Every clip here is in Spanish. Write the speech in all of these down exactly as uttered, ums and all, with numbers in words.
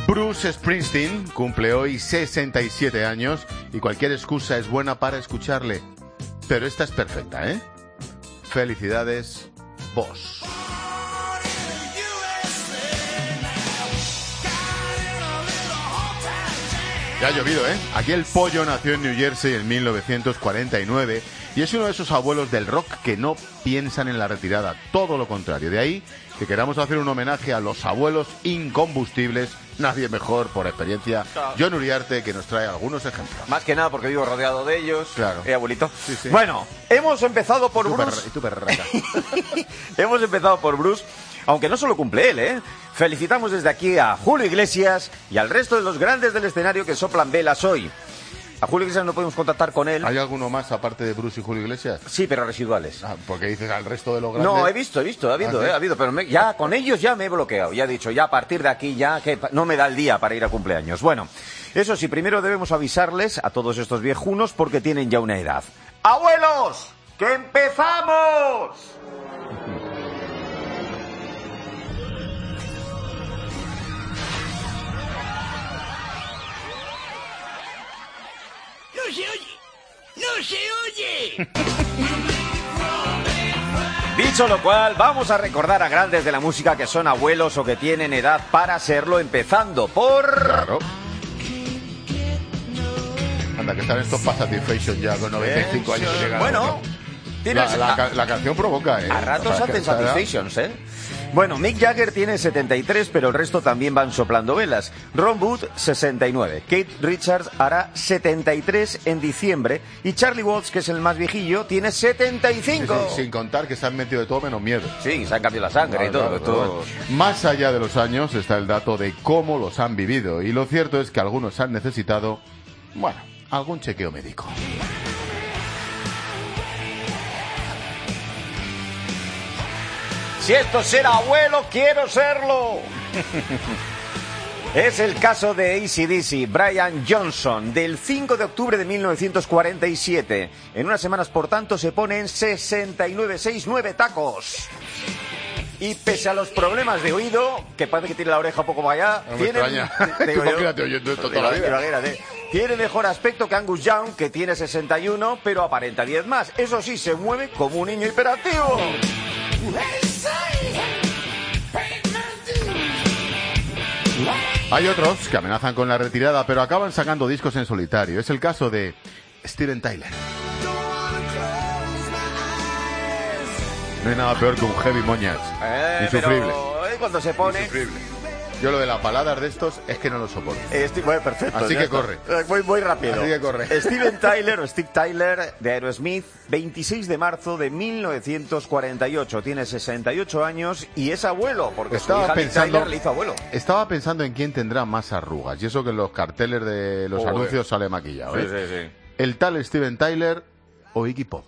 Bruce Springsteen cumple hoy sesenta y siete años y cualquier excusa es buena para escucharle. Pero esta es perfecta, ¿eh? Felicidades, vos. Ya ha llovido, ¿eh? Aquí el pollo nació en New Jersey en mil novecientos cuarenta y nueve y es uno de esos abuelos del rock que no piensan en la retirada, todo lo contrario. De ahí que queramos hacer un homenaje a los abuelos incombustibles, nadie mejor por experiencia, claro. John Uriarte, que nos trae algunos ejemplos. Más que nada porque vivo rodeado de ellos. Claro. Eh, abuelito. Sí, sí. Bueno, hemos empezado por y tu Bruce. Perra, y tu perraca. Hemos empezado por Bruce, aunque no solo cumple él, ¿eh? Felicitamos desde aquí a Julio Iglesias y al resto de los grandes del escenario que soplan velas hoy. A Julio Iglesias no podemos contactar con él. ¿Hay alguno más aparte de Bruce y Julio Iglesias? Sí, pero residuales. Ah, porque dices al resto de los grandes. No, he visto, he visto, ha habido, ¿Ah, sí? eh, ha habido, pero me, ya con ellos ya me he bloqueado. Ya he dicho, ya a partir de aquí ya que no me da el día para ir a cumpleaños. Bueno, eso sí, primero debemos avisarles a todos estos viejunos porque tienen ya una edad. ¡Abuelos! ¡Que empezamos! ¡No se oye! ¡No se oye! Dicho lo cual, vamos a recordar a grandes de la música que son abuelos o que tienen edad para serlo, empezando por... Claro. Anda, que están estos pa' Satisfaction ya con noventa y cinco años llegan. Bueno, la, la, la canción provoca, ¿eh? A ratos o sea, hacen estará... Satisfactions, ¿eh? Bueno, Mick Jagger tiene setenta y tres, pero el resto también van soplando velas. Ron Wood, sesenta y nueve. Kate Richards hará setenta y tres en diciembre. Y Charlie Watts, que es el más viejillo, tiene setenta y cinco. Sí, sí, sin contar que se han metido de todo menos miedo. Sí, se han cambiado la sangre claro, y todo. Claro, todo. Bueno. Más allá de los años está el dato de cómo los han vivido. Y lo cierto es que algunos han necesitado, bueno, algún chequeo médico. Si esto es ser abuelo, quiero serlo. Es el caso de A C D C, Brian Johnson, del cinco de octubre de mil novecientos cuarenta y siete. En unas semanas, por tanto, se pone en sesenta y nueve, sesenta y nueve tacos. Y pese a los problemas de oído, que parece que tiene la oreja un poco para allá, no tiene, imagínate oyendo esto toda la vida. Imagínate. Tiene mejor aspecto que Angus Young, que tiene sesenta y uno, pero aparenta diez más. Eso sí, se mueve como un niño hiperactivo. Hay otros que amenazan con la retirada, pero acaban sacando discos en solitario. Es el caso de Steven Tyler. No hay nada peor que un heavy moñas. Eh, Insufrible. Pero, eh, cuando se pone... Insufrible. Yo lo de la palabra de estos es que no lo soporto. Esti bueno, perfecto. Así que está. corre. Muy, muy rápido. Así que corre. Steven Tyler, o Steve Tyler, de Aerosmith, veintiséis de marzo de mil novecientos cuarenta y ocho. Tiene sesenta y ocho años y es abuelo, porque estaba su hija pensando, Tyler le hizo abuelo. Estaba pensando en quién tendrá más arrugas. Y eso que en los carteles de los Joder. anuncios sale maquillado, ¿eh? Sí, sí, sí. El tal Steven Tyler o Iggy Pop.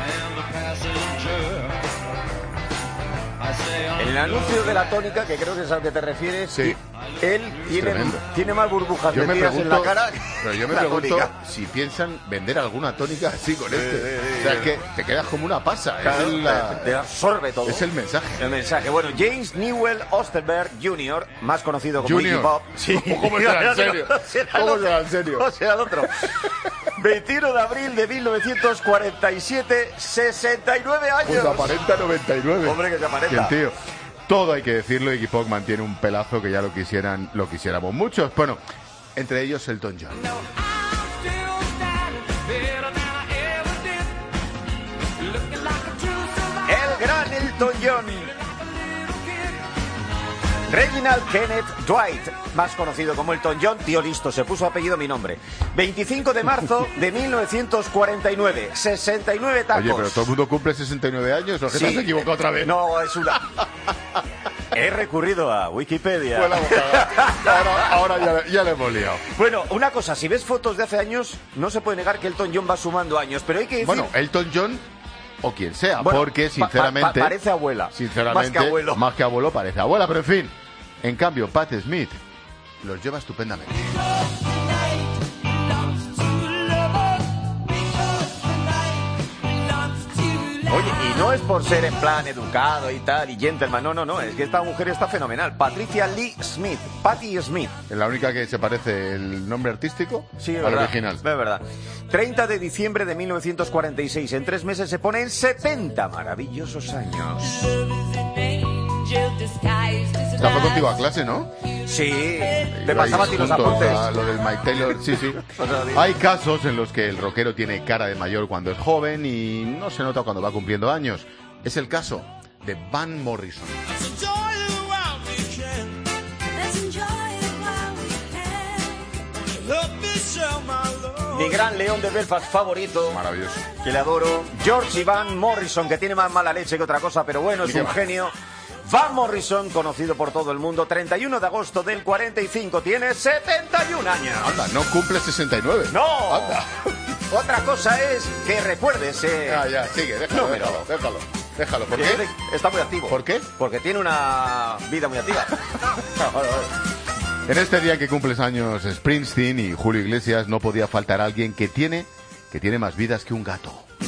En el anuncio de la tónica, que creo que es al que te refieres, Sí. él tiene, tiene más burbujas Yo me metidas pregunto, en la cara. pero yo me la pregunto tónica. si piensan vender alguna tónica así con este. Sí, sí, sí, o sea, sí. es que te quedas como una pasa. Claro, es, la- te, te absorbe todo. es el mensaje. El mensaje. Bueno, James Newell Osterberg junior, más conocido como Junior. Iggy Pop. Sí. ¿Cómo será en serio? ¿Cómo será en serio? ¿Cómo será el otro? veintiuno de abril de mil novecientos cuarenta y siete, sesenta y nueve años. Pues aparenta noventa y nueve. Hombre, que se aparenta. ¿Quién, tío? Todo hay que decirlo, Iggy Pop mantiene un pelazo que ya lo quisieran, lo quisiéramos muchos. Bueno, entre ellos Elton John. El gran Elton John. Reginald Kenneth Dwight, más conocido como Elton John, tío listo, se puso apellido mi nombre. veinticinco de marzo de mil novecientos cuarenta y nueve, sesenta y nueve tacos. Oye, pero todo el mundo cumple sesenta y nueve años, ¿o que Sí. te has equivocado otra vez? No, es una... He recurrido a Wikipedia. Fue la bocada. Ahora, ahora ya, ya le hemos liado. Bueno, una cosa, si ves fotos de hace años, no se puede negar que Elton John va sumando años, pero hay que decir... Bueno, Elton John o quien sea, Bueno, porque pa- sinceramente... pa- parece abuela. Sinceramente, Más que abuelo. Más que abuelo parece abuela, pero en fin. En cambio, Pat Smith los lleva estupendamente. Oye, y Y no es por ser en plan educado y tal, y gentleman, no, no, no, es que esta mujer está fenomenal. Patricia Lee Smith, Patti Smith. Es la única que se parece el nombre artístico Sí, al verdad, original. es verdad. treinta de diciembre de mil novecientos cuarenta y seis, en tres meses se pone en setenta maravillosos años. Esta fue contigo a clase, ¿no? Sí, te Ibais pasaba a ti los juntos apuntes. a lo del Mike Taylor, sí, sí. O sea, digo- Hay casos en los que el rockero tiene cara de mayor cuando es joven y no se nota cuando va cumpliendo años. Es el caso de Van Morrison. Mi gran león de Belfast favorito, Maravilloso. que le adoro, George Van Morrison, que tiene más mala leche que otra cosa, pero bueno, es ¿Qué un va? genio. Van Morrison, conocido por todo el mundo, treinta y uno de agosto del cuarenta y cinco, tiene setenta y un años. Anda, no cumple sesenta y nueve. ¡No! Anda. Otra cosa es que recuerdes ese Ya, ya, sigue, déjalo, número. déjalo, déjalo. Déjalo, ¿por que qué? está muy activo. ¿Por qué? Porque tiene una vida muy activa. En este día que cumples años Springsteen y Julio Iglesias, no podía faltar alguien que tiene, que tiene más vidas que un gato.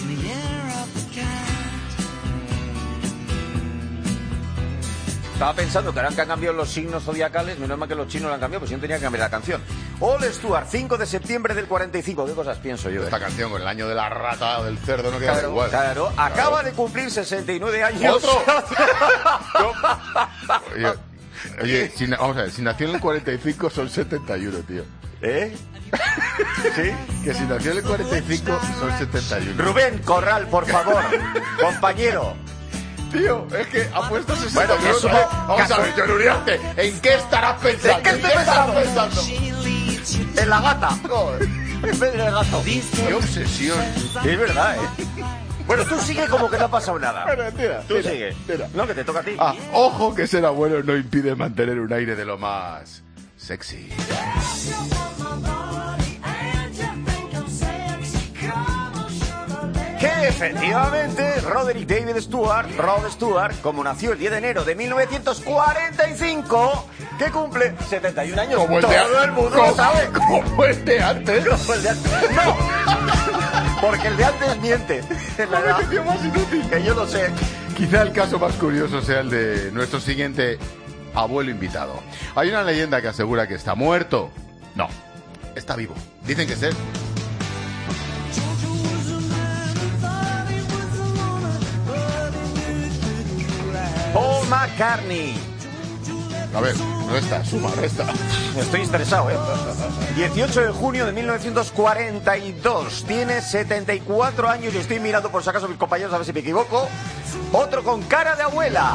Estaba pensando que ahora que han cambiado los signos zodiacales, menos mal que los chinos lo han cambiado, pues yo tenía que cambiar la canción. All Stewart, cinco de septiembre del cuarenta y cinco. ¿Qué cosas pienso yo? Esta canción con el año de la rata o del cerdo no queda Claro, igual. claro. Acaba de cumplir sesenta y nueve años. ¡Otro! Oye, oye si, na- vamos a ver, si nació en el cuarenta y cinco son setenta y uno, tío. ¿Eh? ¿Sí? Que si nació en el cuarenta y cinco son setenta y uno. Rubén Corral, por favor. Compañero. Tío, es que ha puesto sesenta y uno. Bueno, que sumo- Eh, Vamos a ver, John Uriarte, ¿en qué estarás pensando? ¿En qué estoy estarás pensando? pensando? En la gata. Joder, En vez del gato. qué obsesión. Sí, es verdad, ¿eh? Bueno, tú sigue como que no ha pasado nada. Espera, tira, Tú tira, sigue. tira. No, que te toca a ti. Ah, ojo que ser abuelo no impide mantener un aire de lo más sexy. Que efectivamente Roderick David Stewart, Rod Stewart, como nació el diez de enero de mil novecientos cuarenta y cinco, que cumple setenta y un años. Como el Todo de el mundo como- lo sabe. Como el de antes. Como el de antes. No, porque el de antes miente. En la edad. Qué más inútil. Que yo lo sé. Quizá el caso más curioso sea el de nuestro siguiente abuelo invitado. Hay una leyenda que asegura que está muerto. No, está vivo. Dicen que es él. Paul McCartney. A ver, resta, suma, resta. Estoy estresado, ¿eh? dieciocho de junio de mil novecientos cuarenta y dos. Tiene setenta y cuatro años y estoy mirando por si acaso a mis compañeros a ver si me equivoco. Otro con cara de abuela.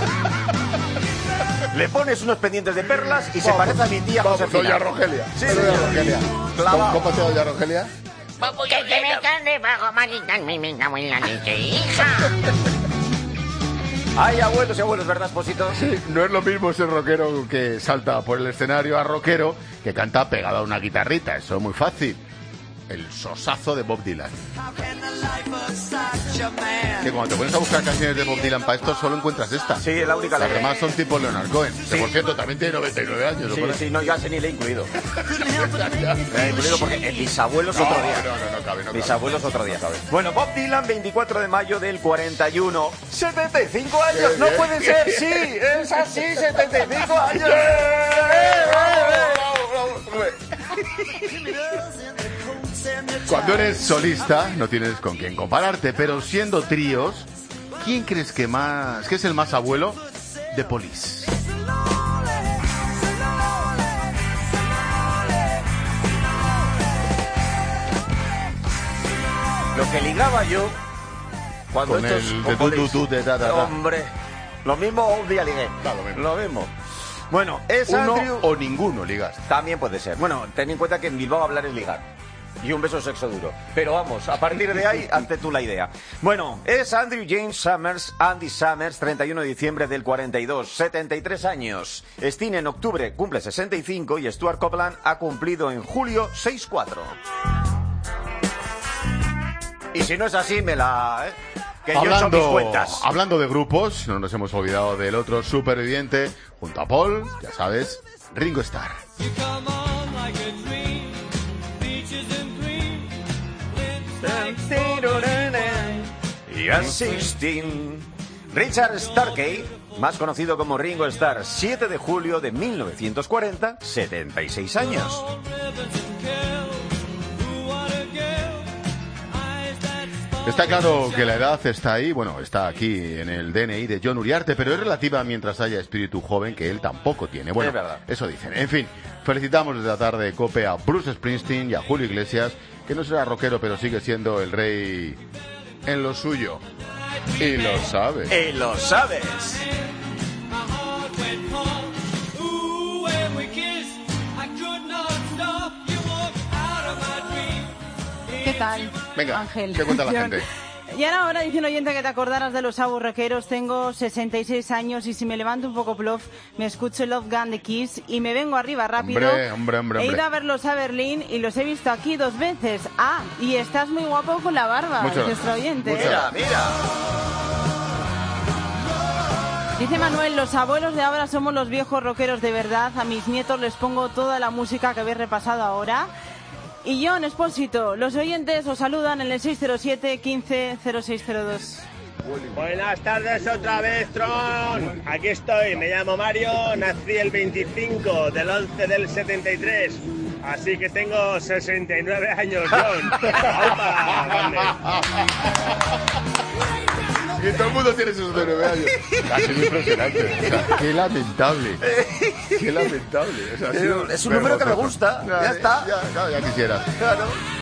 Le pones unos pendientes de perlas y se Vamos, parece a mi tía vamos, Josefina. doña Rogelia. Sí, doña señor. Rogelia. Clavao. ¿Cómo te doña Rogelia? Que te me cae debajo, manita, mi mi abuela leche, hija. Hay abuelos y abuelos, ¿verdad, esposito? Sí, no es lo mismo ser rockero que salta por el escenario a rockero que canta pegado a una guitarrita. Eso es muy fácil. El sosazo de Bob Dylan. Que cuando te pones a buscar canciones de Bob Dylan para esto solo encuentras esta. Sí, es la única Las alegre. demás son tipo Leonard Cohen. Que por cierto también tiene noventa y nueve años. ¿no? Sí, Por ahí. sí, no, yo a ese ni le he incluido. Le he incluido porque el bisabuelo es No, otro día. no, no, no cabe, no cabe. Mis abuelos otro día. Bueno, Bob Dylan, veinticuatro de mayo del cuarenta y uno. setenta y cinco años, Qué no bien, puede qué ser, bien. sí, es así, setenta y cinco años. Cuando eres solista no tienes con quién compararte, pero siendo tríos, ¿quién crees que más, que es el más abuelo? The Police. Lo que ligaba yo cuando Con estos el de componéis- du, du, du, de da, da, da. Hombre, lo mismo un día ligué. Da, lo mismo. Lo mismo. Bueno, es Uno Andrew. o ninguno ligaste. También puede ser. Bueno, ten en cuenta que en Bilbao hablar es ligar. Y un beso sexo duro. Pero vamos, a partir de ahí, hazte tú la idea. Bueno, es Andrew James Summers, Andy Summers, treinta y uno de diciembre del cuarenta y dos, setenta y tres años. Sting en octubre cumple sesenta y cinco y Stuart Copeland ha cumplido en julio sesenta y cuatro. Y si no es así, me la... ¿eh? Que yo he hecho mis Hablando, cuentas. hablando de grupos, no nos hemos olvidado del otro superviviente, junto a Paul, ya sabes, Ringo Starr. Y Sweet dieciséis. Richard Starkey, más conocido como Ringo Starr, siete de julio de mil novecientos cuarenta, setenta y seis años. Está claro que la edad está ahí, bueno, está aquí en el D N I de Jon Uriarte, pero es relativa mientras haya espíritu joven, que él tampoco tiene. Bueno, es verdad. Eso dicen. En fin, felicitamos desde la tarde de COPE a Bruce Springsteen y a Julio Iglesias, que no será rockero, pero sigue siendo el rey en lo suyo. Y lo sabes. Y lo sabes. ¿Qué tal, Venga, Ángel? ¿qué cuenta la gente? Y ahora, ahora dice un oyente que te acordaras de los sabos rockeros. Tengo sesenta y seis años y si me levanto un poco plof, me escucho Love Gun de Kiss y me vengo arriba rápido. Hombre, hombre, hombre, He ido hombre. a verlos a Berlín y los he visto aquí dos veces. Ah, y estás muy guapo con la barba, Muchas dice gracias. nuestro oyente. Muchas ¿eh? Mira, mira. Dice Manuel, los abuelos de ahora somos los viejos rockeros de verdad. A mis nietos les pongo toda la música que habéis repasado ahora. Y John Espósito, los oyentes os saludan en el seis cero siete, quince, cero seis cero dos. Buenas tardes otra vez, Tron. Aquí estoy, me llamo Mario, nací el veinticinco del once del setenta y tres. Así que tengo sesenta y nueve años, John. ¡Aupa, grande! Y todo el mundo tiene sus nueve años. Ha sido impresionante. O sea, qué lamentable. Qué lamentable. O sea, ha sido Es un número que me vergonzoso. gusta. Ya está. Ya, claro, ya quisieras. Claro.